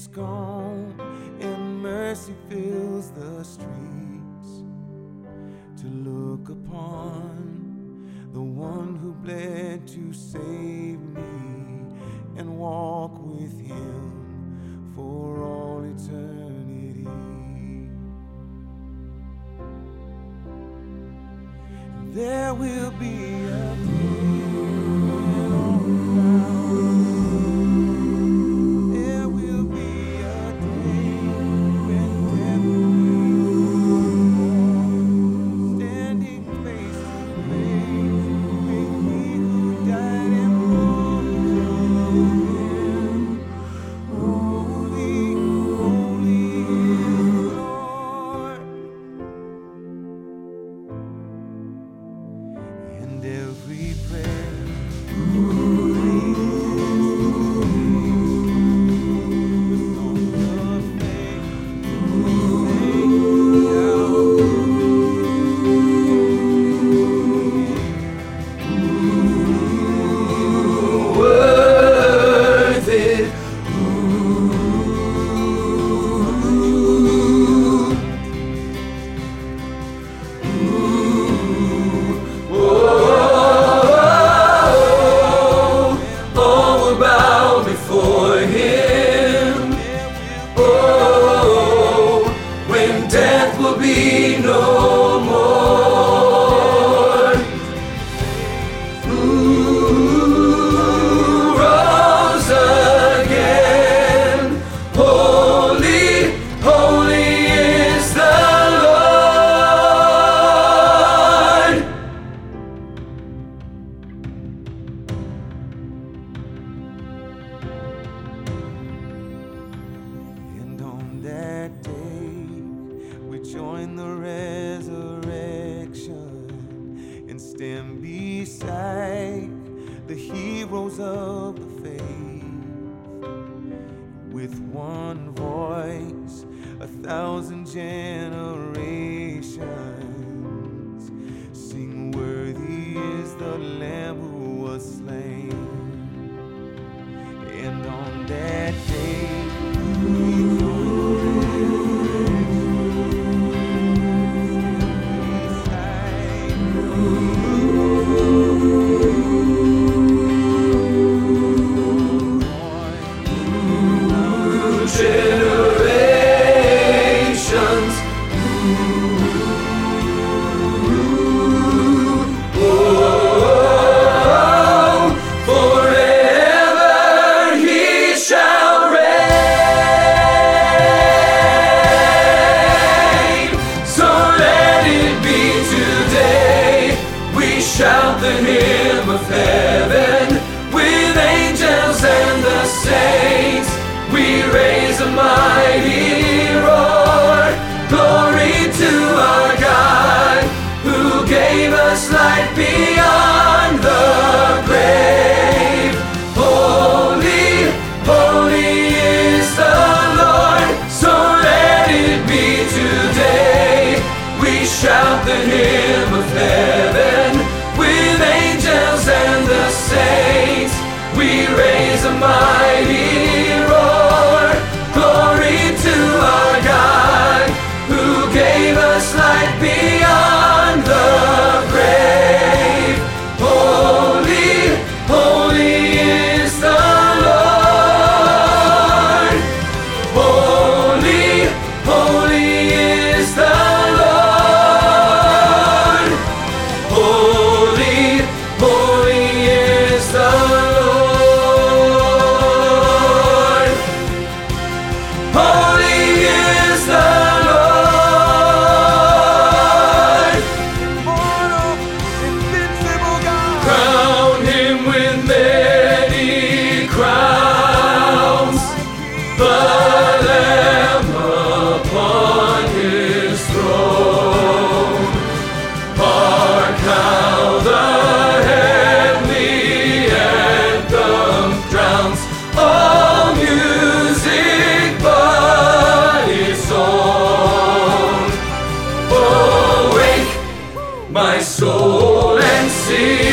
is gone and mercy fills the streets, to look upon the one who bled to save me and walk with him for all eternity. There will be a day when all around, there will be a day when death will be standing face to face with He who died and rose again. Holy, holy is the Lord. And every prayer before him. Oh, when death will be no more. Ooh, rose again. Holy, holy is the Lord. And on that day, we join the resurrection and stand beside the heroes of the faith. With one voice, 1,000 generations sing, worthy is the Lamb who was slain. And on that day, Generations, oh, forever he shall reign. So let it be today. We shout the hymn of heaven with angels and the saints. We raise a mighty roar, glory to our God, who gave us light beyond the grave. Holy, holy is the Lord, so let it be today. We shout the hymn of heaven with angels and the saints. We raise a mighty roar, glory to our God, who gave us light beyond the grave. Holy, holy is the Lord. Holy, holy is the Lord. Holy, holy is the Lord. Holy is the Lord. immortal, invincible God. Crown him with many crowns. The Lamb upon his throne. Hark how the heavenly anthem drowns all music but its own. Awake, my soul, and sing.